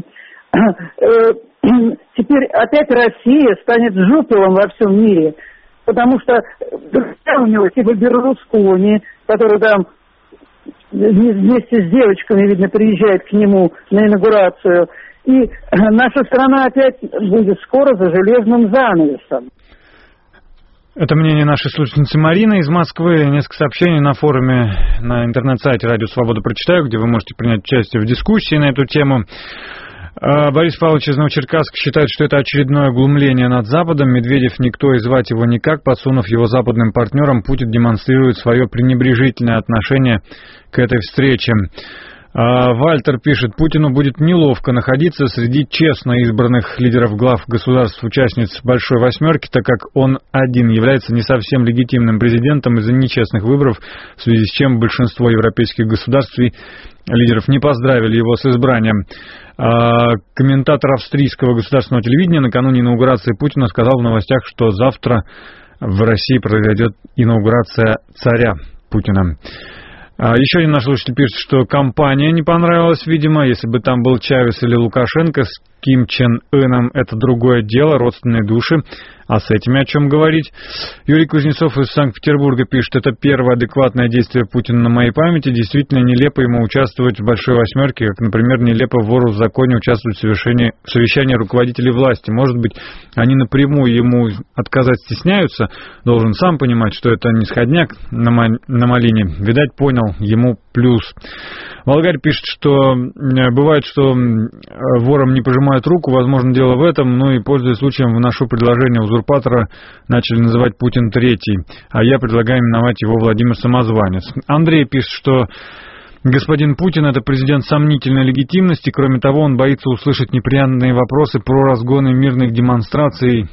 Speaker 18: Теперь опять Россия станет жупелом во всем мире, потому что друзья у него типа Берлускони, который там вместе с девочками, видно, приезжает к нему на инаугурацию. И наша страна опять будет скоро за железным занавесом.
Speaker 1: Это мнение нашей слушательницы Марины из Москвы. Несколько сообщений на форуме на интернет-сайте «Радио Свобода» прочитаю, где вы можете принять участие в дискуссии на эту тему. Борис Павлович из Новочеркасска считает, что это очередное глумление над Западом. Медведев никто и звать его никак. Подсунув его западным партнерам, Путин демонстрирует свое пренебрежительное отношение к этой встрече. А Вальтер пишет, Путину будет неловко находиться среди честно избранных лидеров глав государств-участниц Большой Восьмерки, так как он один является не совсем легитимным президентом из-за нечестных выборов, в связи с чем большинство европейских государств и лидеров не поздравили его с избранием. А комментатор австрийского государственного телевидения накануне инаугурации Путина сказал в новостях, что завтра в России произойдет инаугурация царя Путина. Еще один наш слушатель пишет, что компания не понравилась, видимо. Если бы там был Чавес или Лукашенко, с Ким Чен Ыном это другое дело, родственные души. А с этими о чем говорить? Юрий Кузнецов из Санкт-Петербурга пишет, это первое адекватное действие Путина на моей памяти. Действительно нелепо ему участвовать в Большой Восьмерке, как, например, нелепо вору в законе участвовать в совещании, в совещании руководителей власти. Может быть, они напрямую ему отказать стесняются. Должен сам понимать, что это не сходняк на, ма- на малине. Видать, понял, ему плюс. Волгарь пишет, что бывает, что ворам не пожимают руку, возможно, дело в этом, но и, пользуясь случаем, вношу предложение узурпатора, начали называть Путин Третий, а я предлагаю именовать его Владимир Самозванец. Андрей пишет, что господин Путин – это президент сомнительной легитимности, кроме того, он боится услышать неприятные вопросы про разгоны мирных демонстраций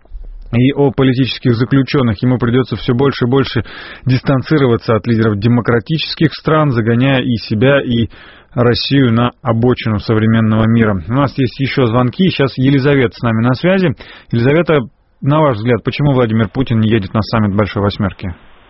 Speaker 1: и о политических заключенных. Ему придется все больше и больше дистанцироваться от лидеров демократических стран, загоняя и себя, и Россию на обочину современного мира. У нас есть еще звонки. Сейчас Елизавета с нами на связи. Елизавета, на ваш взгляд, почему Владимир Путин не едет на саммит Большой Восьмерки?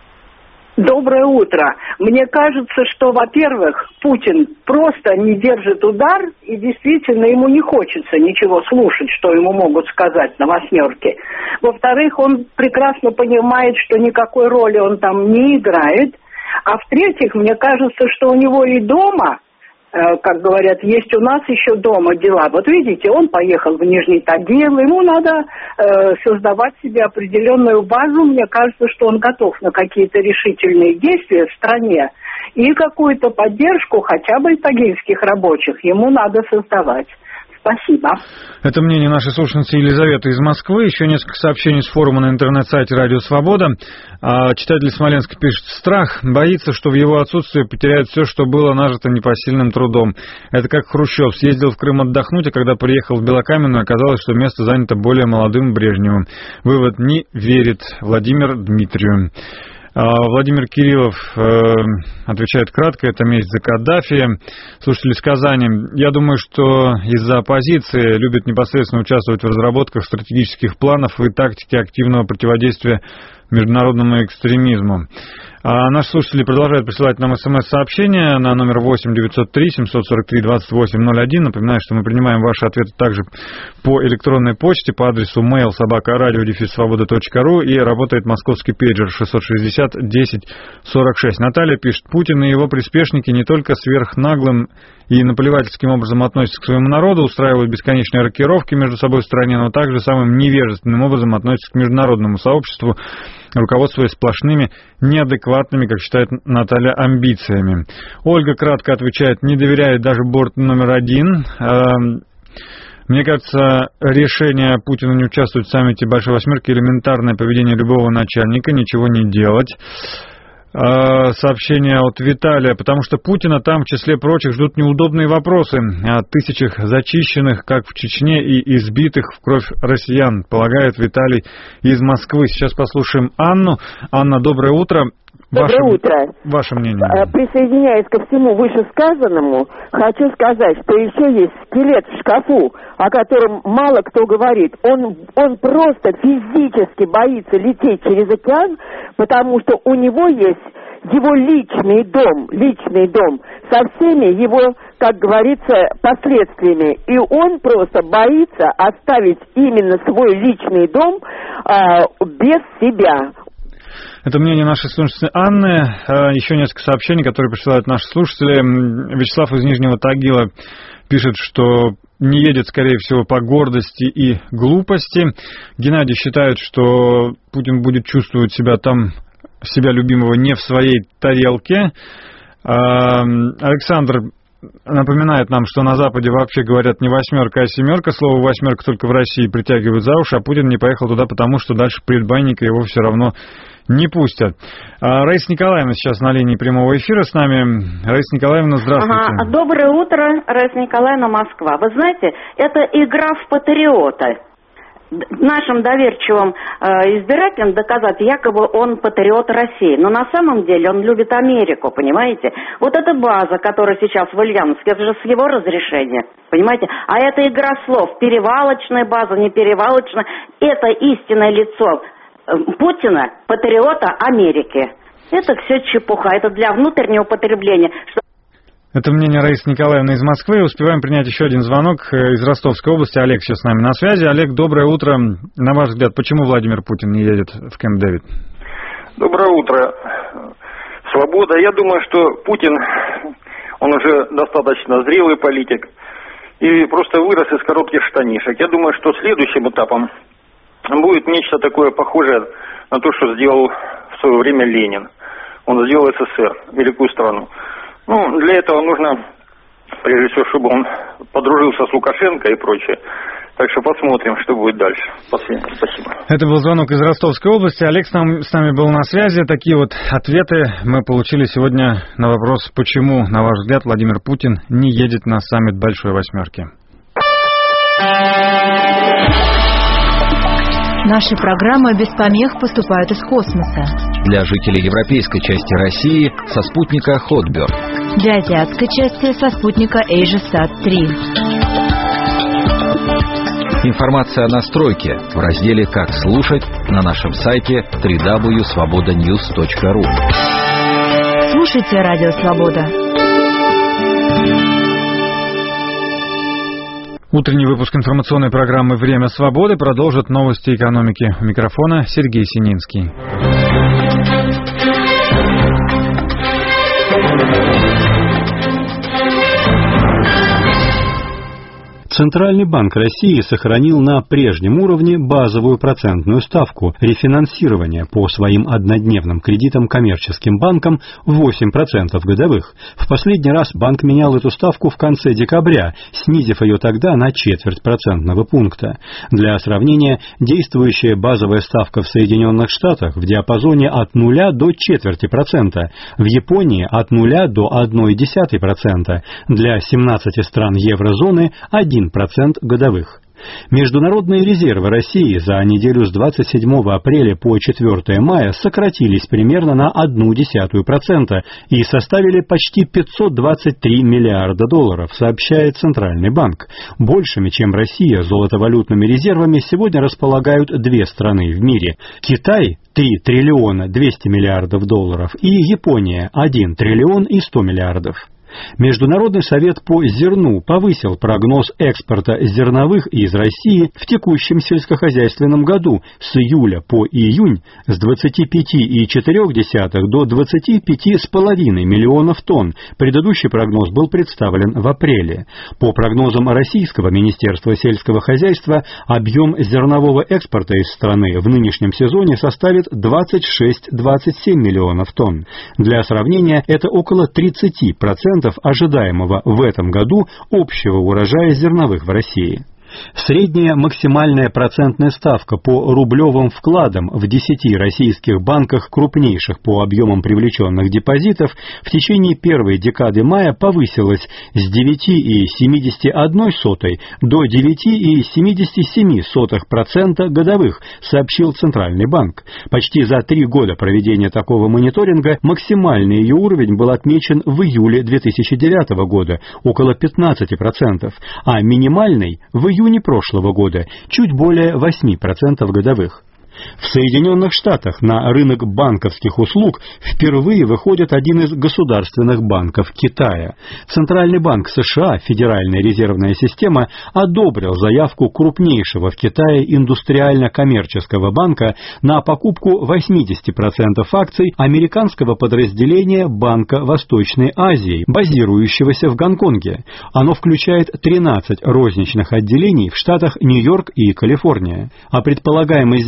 Speaker 19: Доброе утро. Мне кажется, что, во-первых, Путин просто не держит удар, и действительно ему не хочется ничего слушать, что ему могут сказать на восьмерке. Во-вторых, он прекрасно понимает, что никакой роли он там не играет. А в-третьих, мне кажется, что у него и дома, как говорят, есть у нас еще дома дела. Вот видите, он поехал в Нижний Тагил, ему надо э, создавать себе определенную базу. Мне кажется, что он готов на какие-то решительные действия в стране. И какую-то поддержку хотя бы тагильских рабочих ему надо создавать. Спасибо.
Speaker 1: Это мнение нашей слушательницы Елизаветы из Москвы. Еще несколько сообщений с форума на интернет-сайте «Радио Свобода». Читатель Смоленска пишет: страх, боится, что в его отсутствие потеряет все, что было нажито непосильным трудом. Это как Хрущев съездил в Крым отдохнуть, а когда приехал в Белокаменную, оказалось, что место занято более молодым Брежневым. Вывод: не верит Владимир Дмитрию. Владимир Кириллов э, отвечает кратко, это месть за Каддафи. Слушатели из Казани: я думаю, что из-за оппозиции любят непосредственно участвовать в разработках стратегических планов и тактики активного противодействия международному экстремизму. А наши слушатели продолжают присылать нам смс-сообщения на номер восемь девятьсот три семьсот сорок три двадцать восемь ноль один. Напоминаю, что мы принимаем ваши ответы также по электронной почте по адресу mail собака радио дефис свобода точка ру, и работает московский пейджер шестьсот шестьдесят десять сорок шесть. Наталья пишет: Путин и его приспешники не только сверхнаглым и наплевательским образом относятся к своему народу, устраивают бесконечные рокировки между собой в стране, но также самым невежественным образом относятся к международному сообществу, руководствуясь сплошными неадекватными, как считает Наталья, амбициями. Ольга кратко отвечает: не доверяет даже борт номер один. Мне кажется, решение Путина не участвовать в саммите Большой Восьмерки — элементарное поведение любого начальника, ничего не делать. Сообщение от Виталия: потому что Путина там, в числе прочих, ждут неудобные вопросы о тысячах зачищенных, как в Чечне, и избитых в кровь россиян, полагает Виталий из Москвы. Сейчас послушаем Анну. Анна, доброе утро.
Speaker 20: Доброе ваше, утро.
Speaker 1: Ваше мнение.
Speaker 20: Присоединяясь ко всему вышесказанному, хочу сказать, что еще есть скелет в шкафу, о котором мало кто говорит. Он, он просто физически боится лететь через океан, потому что у него есть его личный дом, личный дом со всеми его, как говорится, последствиями. И он просто боится оставить именно свой личный дом а, без себя.
Speaker 1: Это мнение нашей слушательницы Анны. Еще несколько сообщений, которые присылают наши слушатели. Вячеслав из Нижнего Тагила пишет, что не едет, скорее всего, по гордости и глупости. Геннадий считает, что Путин будет чувствовать себя там, себя любимого, не в своей тарелке. Александр напоминает нам, что на Западе вообще говорят не восьмерка, а семерка. Слово восьмерка только в России притягивают за уши, а Путин не поехал туда, потому что дальше предбанника его все равно не пустят. А, Раиса Николаевна сейчас на линии прямого эфира с нами. Раиса Николаевна, здравствуйте.
Speaker 21: Ага. Доброе утро, Раиса Николаевна, Москва. Вы знаете, это игра в патриота. Нашим доверчивым э, избирателям доказать, якобы он патриот России. Но на самом деле он любит Америку, понимаете? Вот эта база, которая сейчас в Ульяновске, это же с его разрешения, понимаете? А это игра слов. Перевалочная база, не перевалочная. Это истинное лицо Путина, патриота Америки. Это все чепуха, это для внутреннего потребления.
Speaker 1: Это мнение Раисы Николаевны из Москвы. Успеваем принять еще один звонок из Ростовской области. Олег сейчас с нами на связи. Олег, доброе утро. На ваш взгляд, почему Владимир Путин не едет в Кэмп-Дэвид?
Speaker 3: Доброе утро. Свобода. Я думаю, что Путин, он уже достаточно зрелый политик и просто вырос из коротких штанишек. Я думаю, что следующим этапом будет нечто такое похожее на то, что сделал в свое время Ленин. Он сделал СССР, великую страну. Ну, для этого нужно, прежде всего, чтобы он подружился с Лукашенко и прочее. Так что посмотрим, что будет дальше. Спасибо.
Speaker 1: Это был звонок из Ростовской области. Олег с нами, с нами был на связи. Такие вот ответы мы получили сегодня на вопрос, почему, на ваш взгляд, Владимир Путин не едет на саммит Большой Восьмерки.
Speaker 9: Наши программы без помех поступают из космоса.
Speaker 22: Для жителей европейской части России со спутника Хотберг.
Speaker 9: Для азиатской части со спутника Эйжесат три.
Speaker 22: Информация о настройке в разделе «Как слушать» на нашем сайте дабл ю дабл ю дабл ю точка свобода ньюс точка ру.
Speaker 9: Слушайте Радио Свобода.
Speaker 1: Утренний выпуск информационной программы «Время свободы» продолжит новости экономики. У микрофона Сергей Сининский.
Speaker 23: Центральный банк России сохранил на прежнем уровне базовую процентную ставку рефинансирования по своим однодневным кредитам коммерческим банкам восемь процентов годовых. В последний раз банк менял эту ставку в конце декабря, снизив ее тогда на четверть процентного пункта. Для сравнения, действующая базовая ставка в Соединенных Штатах в диапазоне от нуля до четверти процента, в Японии от нуля до одной десятой процента, для семнадцати стран еврозоны один процент годовых. Международные резервы России за неделю с двадцать седьмого апреля по четвёртое мая сократились примерно на одну десятую процента и составили почти пятьсот двадцать три миллиарда долларов, сообщает Центральный банк. Большими, чем Россия, золотовалютными резервами сегодня располагают две страны в мире. Китай – три триллиона двести миллиардов долларов и Япония – один триллион и сто миллиардов. Международный совет по зерну повысил прогноз экспорта зерновых из России в текущем сельскохозяйственном году с июля по июнь с двадцати пяти целых четырёх десятых до двадцати пяти целых пяти десятых миллионов тонн. Предыдущий прогноз был представлен в апреле. По прогнозам Российского Министерства сельского хозяйства, объем зернового экспорта из страны в нынешнем сезоне составит двадцать шесть — двадцать семь миллионов тонн. Для сравнения, это около тридцати процентов ожидаемого в этом году общего урожая зерновых в России. Средняя максимальная процентная ставка по рублевым вкладам в десяти российских банках, крупнейших по объемам привлеченных депозитов, в течение первой декады мая повысилась с девяти целых семидесяти одной сотых до девяти целых семидесяти семи сотых процента годовых, сообщил Центральный банк. Почти за три года проведения такого мониторинга максимальный ее уровень был отмечен в июле две тысячи девятого года, около пятнадцати процентов, а минимальный в июне прошлого года чуть более восьми процентов годовых. В Соединенных Штатах на рынок банковских услуг впервые выходит один из государственных банков Китая. Центральный банк США, Федеральная резервная система, одобрил заявку крупнейшего в Китае индустриально-коммерческого банка на покупку восьмидесяти процентов акций американского подразделения Банка Восточной Азии, базирующегося в Гонконге. Оно включает тринадцать розничных отделений в штатах Нью-Йорк и Калифорния. О предполагаемой сделке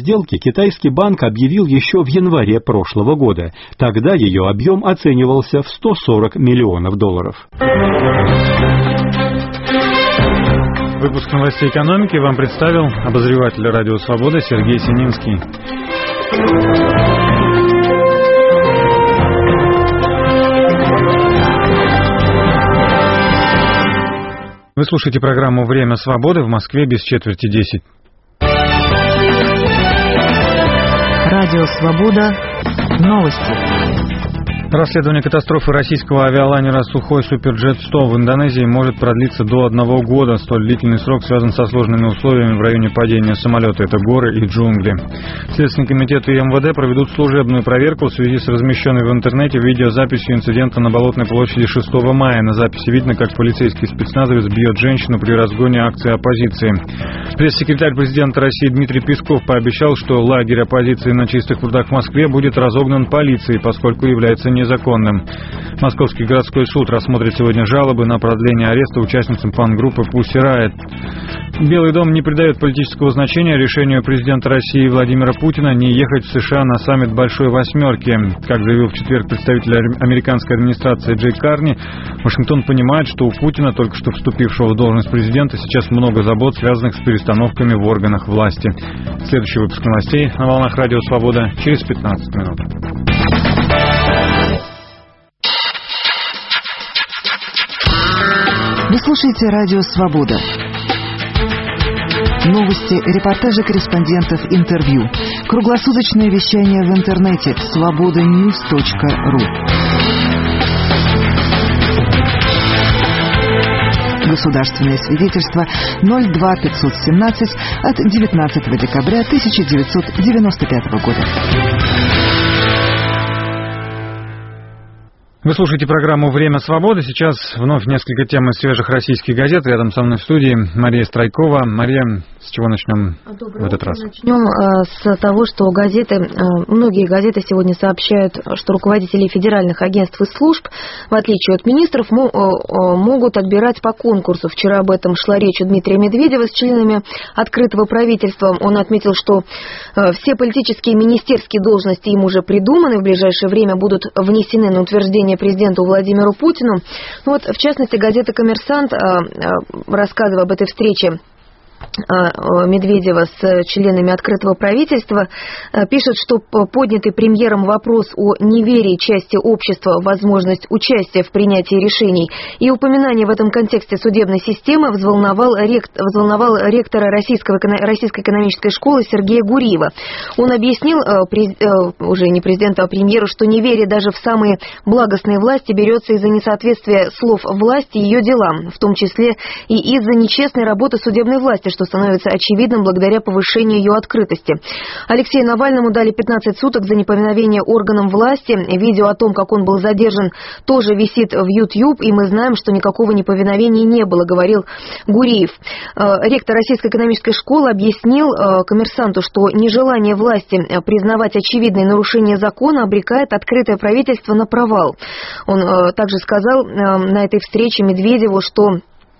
Speaker 23: китайский банк объявил еще в январе прошлого года. Тогда ее объем оценивался в сто сорок миллионов долларов.
Speaker 1: Выпуск новостей экономики вам представил обозреватель «Радио Свобода» Сергей Сининский. Вы слушаете программу «Время свободы», в Москве без четверти десять.
Speaker 9: Радио Свобода. Новости.
Speaker 1: Расследование катастрофы российского авиалайнера «Сухой Суперджет сто» в Индонезии может продлиться до одного года. Столь длительный срок связан со сложными условиями в районе падения самолета. Это горы и джунгли. Следственный комитет и эм вэ дэ проведут служебную проверку в связи с размещенной в интернете видеозаписью инцидента на Болотной площади шестого мая. На записи видно, как полицейский спецназовец бьет женщину при разгоне акции оппозиции. Пресс-секретарь президента России Дмитрий Песков пообещал, что лагерь оппозиции на Чистых прудах в Москве будет разогнан полицией, поскольку является незаконным. Московский городской суд рассмотрит сегодня жалобы на продление ареста участницам панк-группы Pussy Riot. Белый дом не придает политического значения решению президента России Владимира Путина не ехать в США на саммит Большой Восьмерки. Как заявил в четверг представитель американской администрации Джей Карни, Вашингтон понимает, что у Путина, только что вступившего в должность президента, сейчас много забот, связанных с перестановками в органах власти. Следующий выпуск новостей на волнах Радио Свобода через пятнадцать минут.
Speaker 9: Вы слушаете Радио Свобода. Новости, репортажи корреспондентов, интервью. Круглосуточное вещание в интернете свобода ньюс точка ру. Государственное свидетельство ноль два пятьсот семнадцать от девятнадцатого декабря тысяча девятьсот девяносто пятого года.
Speaker 1: Вы слушаете программу «Время свободы». Сейчас вновь несколько тем из свежих российских газет. Рядом со мной в студии Мария Страйкова. Мария, с чего начнем Доброе в этот раз?
Speaker 2: Начнем с того, что газеты, многие газеты сегодня сообщают, что руководители федеральных агентств и служб, в отличие от министров, могут отбирать по конкурсу. Вчера об этом шла речь у Дмитрия Медведева с членами открытого правительства. Он отметил, что все политические и министерские должности им уже придуманы, в ближайшее время будут внесены на утверждение президенту Владимиру Путину. Ну вот, в частности, газета «Коммерсант», рассказывая об этой встрече Медведева с членами открытого правительства, пишет, что поднятый премьером вопрос о неверии части общества в возможность участия в принятии решений и упоминание в этом контексте судебной системы взволновал, ректор, взволновал ректора Российского, Российской экономической школы Сергея Гуриева. Он объяснил, уже не президенту, а премьеру, что неверие даже в самые благостные власти берется из-за несоответствия слов власти ее делам, в том числе и из-за нечестной работы судебной власти, что становится очевидным благодаря повышению ее открытости. Алексею Навальному дали пятнадцать суток за неповиновение органам власти. Видео о том, как он был задержан, тоже висит в YouTube, и мы знаем, что никакого неповиновения не было, говорил Гуриев. Ректор Российской экономической школы объяснил «Коммерсанту», что нежелание власти признавать очевидные нарушения закона обрекает открытое правительство на провал. Он также сказал на этой встрече Медведеву, что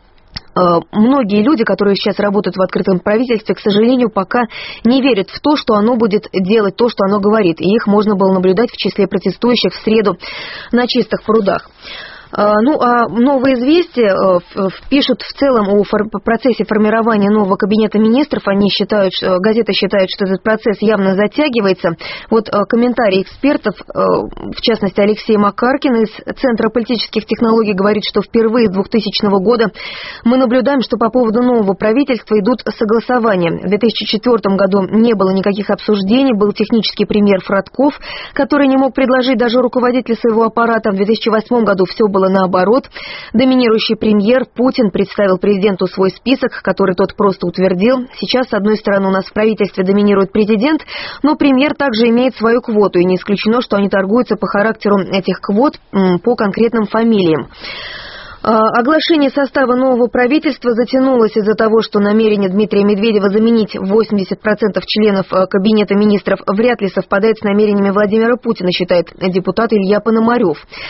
Speaker 2: многие люди, которые сейчас работают в открытом правительстве, к сожалению, пока не верят в то, что оно будет делать то, что оно говорит. И их можно было наблюдать в числе протестующих в среду на Чистых прудах. Ну, а «Новое известие» пишут в целом о процессе формирования нового кабинета министров. Они считают, газета считает, что этот процесс явно затягивается. Вот комментарий экспертов, в частности, Алексей Макаркин из Центра политических технологий говорит, что впервые с двухтысячного года мы наблюдаем, что по поводу нового правительства идут согласования. В две тысячи четвёртом году не было никаких обсуждений, был технический премьер Фродков, который не мог предложить даже руководителя своего аппарата. В две тысячи восьмом году все было наоборот. Доминирующий премьер Путин представил президенту свой список, который тот просто утвердил. Сейчас, с одной стороны, у нас в правительстве доминирует президент, но премьер также имеет свою квоту, и не исключено, что они торгуются по характеру этих квот по конкретным фамилиям. Оглашение состава нового правительства затянулось из-за того, что намерение Дмитрия Медведева заменить восемьдесят процентов членов кабинета министров вряд ли совпадает с намерениями Владимира Путина, считает депутат Илья Пономарев. В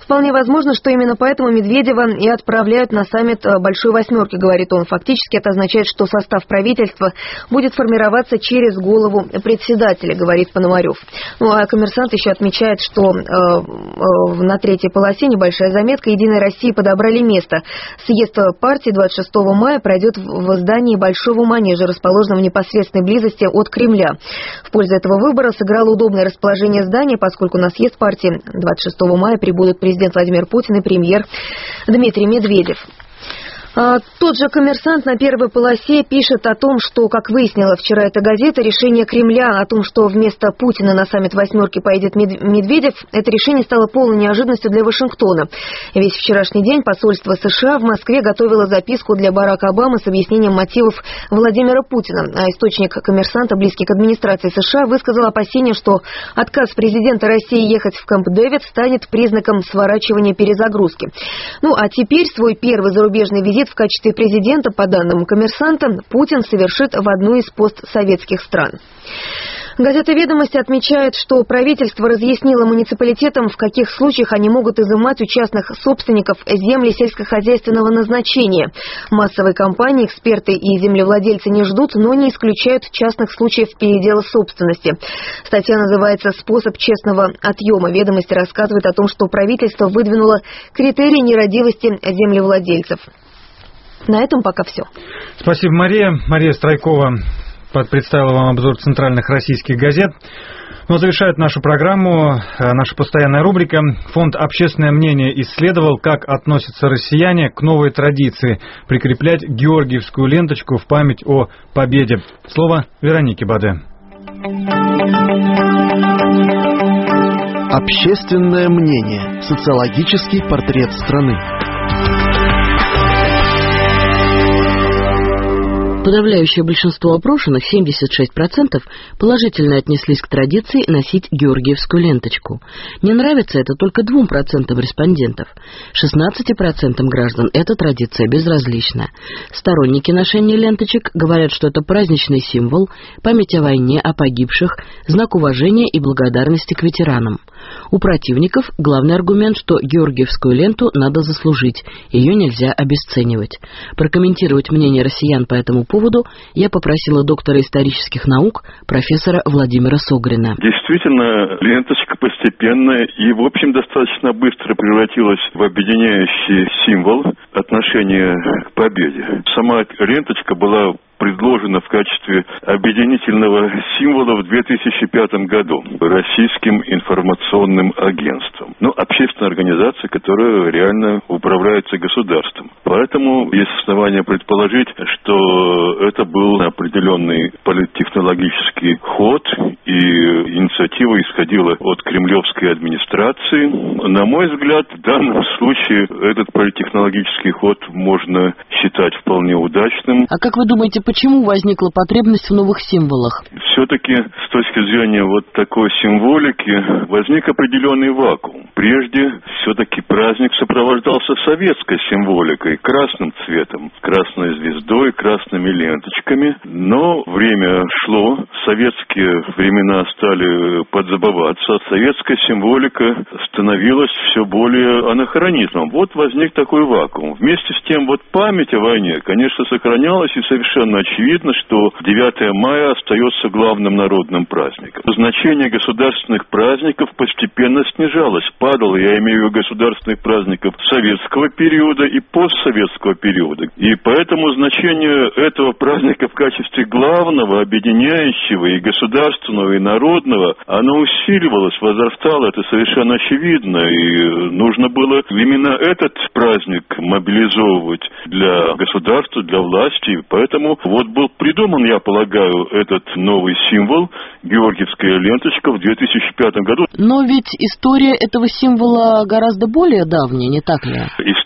Speaker 2: Вполне возможно, что именно поэтому Медведева и отправляют на саммит Большой Восьмерки, говорит он. Фактически это означает, что состав правительства будет формироваться через голову председателя, говорит Пономарев. Ну а «Коммерсант» еще отмечает, что э, э, на третьей полосе небольшая заметка: «Единой России подобрали место. Съезд партии двадцать шестого мая пройдет в здании Большого манежа, расположенном в непосредственной близости от Кремля. В пользу этого выбора сыграло удобное расположение здания, поскольку на съезд партии двадцать шестого мая прибудут президент Владимир Путин и премьер Дмитрий Медведев». А, тот же «Коммерсант» на первой полосе пишет о том, что, как выяснила вчера эта газета, решение Кремля о том, что вместо Путина на саммит «восьмерки» поедет Медведев, это решение стало полной неожиданностью для Вашингтона. Весь вчерашний день посольство США в Москве готовило записку для Барака Обамы с объяснением мотивов Владимира Путина. А источник «Коммерсанта», близкий к администрации США, высказал опасение, что отказ президента России ехать в Кэмп-Дэвид станет признаком сворачивания перезагрузки. Ну а теперь свой первый зарубежный визит в качестве президента, по данным «Коммерсанта», Путин совершит в одну из постсоветских стран. Газета «Ведомости» отмечает, что правительство разъяснило муниципалитетам, в каких случаях они могут изымать у частных собственников земли сельскохозяйственного назначения. Массовой кампании эксперты и землевладельцы не ждут, но не исключают частных случаев передела собственности. Статья называется «Способ честного отъема». «Ведомости» рассказывает о том, что правительство выдвинуло критерии нерадивости землевладельцев. На этом пока все.
Speaker 1: Спасибо, Мария. Мария Страйкова представила вам обзор центральных российских газет. Но завершает нашу программу наша постоянная рубрика. Фонд «Общественное мнение» исследовал, как относятся россияне к новой традиции прикреплять георгиевскую ленточку в память о победе. Слово Веронике Баде.
Speaker 4: Общественное мнение. Социологический портрет страны.
Speaker 6: Подавляющее большинство опрошенных, семьдесят шесть процентов, положительно отнеслись к традиции носить георгиевскую ленточку. Не нравится это только двум процентам респондентов. шестнадцати процентам граждан эта традиция безразлична. Сторонники ношения ленточек говорят, что это праздничный символ, память о войне, о погибших, знак уважения и благодарности к ветеранам. У противников главный аргумент, что георгиевскую ленту надо заслужить, ее нельзя обесценивать. Прокомментировать мнение россиян по этому поводу я попросила доктора исторических наук, профессора Владимира Согрина.
Speaker 7: Действительно, ленточка постепенно и, в общем, достаточно быстро превратилась в объединяющий символ отношения к победе. Сама ленточка была предложена в качестве объединительного символа в две тысячи пятом году Российским информационным агентством. Ну, общественная организация, которая реально управляется государством. Поэтому есть основания предположить, что это был определенный политтехнологический ход, и инициатива исходила от кремлевской администрации. На мой взгляд, в данном случае этот политтехнологический ход можно считать вполне удачным.
Speaker 6: А как вы думаете, почему возникла потребность в новых символах?
Speaker 7: Все-таки с точки зрения вот такой символики возник определенный вакуум. Прежде все-таки праздник сопровождался советской символикой, красным цветом, красной звездой, красными ленточками. Но время шло, советские времена стали подзабываться, а советская символика становилась все более анахронизмом. Вот возник такой вакуум. Вместе с тем вот память о войне, конечно, сохранялась, и совершенно очевидно, что девятое мая остается главным народным праздником. Значение государственных праздников постепенно снижалось, падало, я имею в виду государственных праздников советского периода и постсоветского периода. И поэтому значение этого праздника в качестве главного, объединяющего и государственного, и народного, оно усиливалось, возрастало, это совершенно очевидно, и нужно было именно этот праздник мобилизовывать для государства, для власти, поэтому вот был придуман, я полагаю, этот новый символ, георгиевская ленточка, в две тысячи пятом году.
Speaker 6: Но ведь история этого символа гораздо более давняя, не так ли?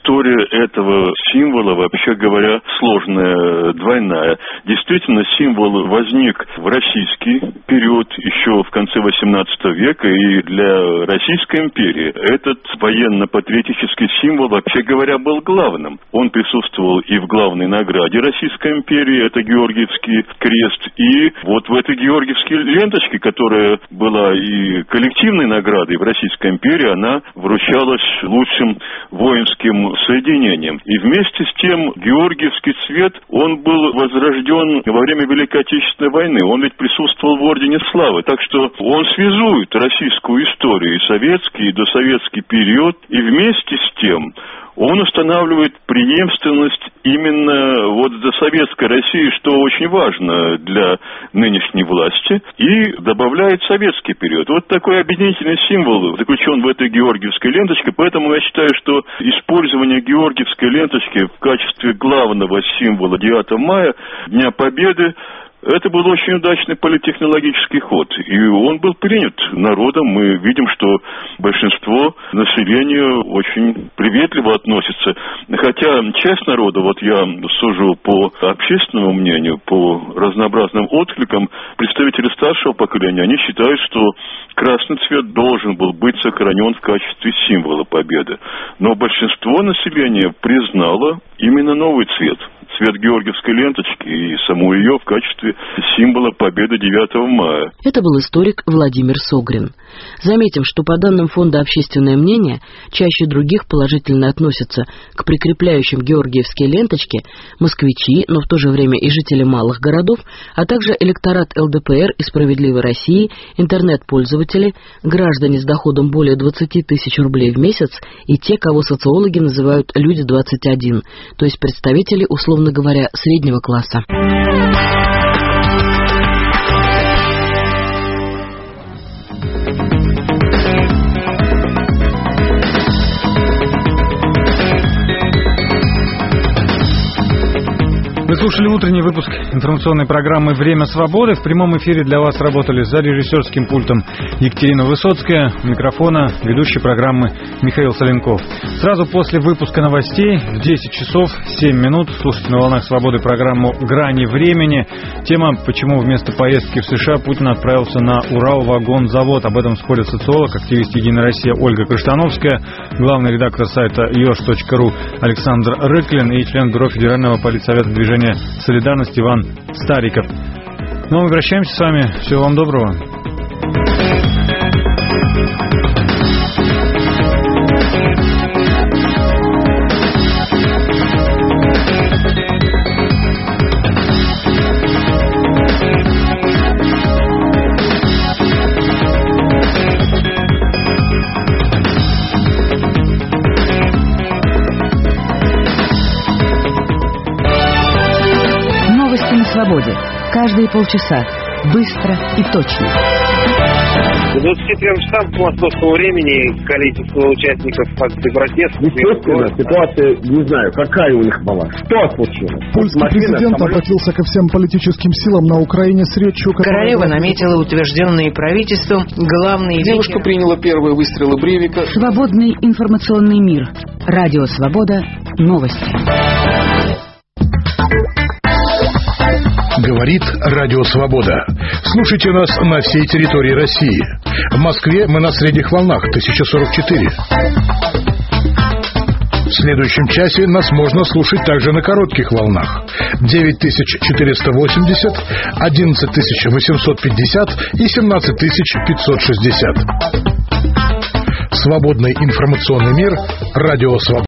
Speaker 7: история этого символа, вообще говоря, сложная, двойная. Действительно, символ возник в российский период, еще в конце восемнадцатого века, и для Российской империи этот военно-патриотический символ, вообще говоря, был главным. Он присутствовал и в главной награде Российской империи, это Георгиевский крест, и вот в этой Георгиевской ленточке, которая была и коллективной наградой в Российской империи, она вручалась лучшим воинским соединением. И вместе с тем Георгиевский цвет, он был возрожден во время Великой Отечественной войны. Он ведь присутствовал в Ордене Славы. Так что он связует российскую историю, и советский, и досоветский период, и вместе с тем он устанавливает преемственность именно вот за советской России, что очень важно для нынешней власти, и добавляет советский период. Вот такой объединительный символ заключен в этой георгиевской ленточке, поэтому я считаю, что использование георгиевской ленточки в качестве главного символа девятого мая, Дня Победы, это был очень удачный политтехнологический ход, и он был принят народом. Мы видим, что большинство населения очень приветливо относится. Хотя часть народа, вот я сужу по общественному мнению, по разнообразным откликам, представители старшего поколения, они считают, что красный цвет должен был быть сохранен в качестве символа победы. Но большинство населения признало именно новый цвет. Цвет георгиевской ленточки и саму ее в качестве символа победы девятого мая.
Speaker 6: Это был историк Владимир Согрин. Заметим, что по данным Фонда «Общественное мнение» чаще других положительно относятся к прикрепляющим георгиевские ленточки москвичи, но в то же время и жители малых городов, а также электорат эл дэ пэ эр и «Справедливой России», интернет-пользователи, граждане с доходом более двадцати тысяч рублей в месяц и те, кого социологи называют «люди двадцать один», то есть представители, условно говоря, среднего класса.
Speaker 1: Вы слушали утренний выпуск информационной программы «Время свободы». В прямом эфире для вас работали за режиссерским пультом Екатерина Высоцкая, у микрофона ведущий программы Михаил Соленков. Сразу после выпуска новостей в десять часов семь минут слушайте на волнах свободы программу «Грани времени». Тема «Почему вместо поездки в США Путин отправился на Уралвагонзавод». Об этом спорит социолог, активист «Единой России» Ольга Каштановская, главный редактор сайта ё ш точка ру Александр Рыклин и член Бюро Федерального политсовета движения «Солидарность» Иван Стариков. Ну, мы прощаемся с вами. Всего вам доброго.
Speaker 9: Свободе. Каждые полчаса. Быстро и точно.
Speaker 12: К двадцати трём часам по московскому времени количество участников акции протеста...
Speaker 5: Естественно, ситуация, не знаю, какая у них была. Что случилось?
Speaker 8: Польский Машина, президент самолет... обратился ко всем политическим силам на Украине с речью...
Speaker 11: Королева которая... наметила утвержденные правительством главные...
Speaker 24: Девушка веки... приняла первые выстрелы Брейвика.
Speaker 9: Свободный информационный мир. Радио «Свобода». Новости.
Speaker 25: Говорит Радио Свобода. Слушайте нас на всей территории России. В Москве мы на средних волнах тысяча сорок четыре. В следующем часе нас можно слушать также на коротких волнах. девять тысяч четыреста восемьдесят, одиннадцать тысяч восемьсот пятьдесят и семнадцать тысяч пятьсот шестьдесят. Свободный информационный мир. Радио Свобода.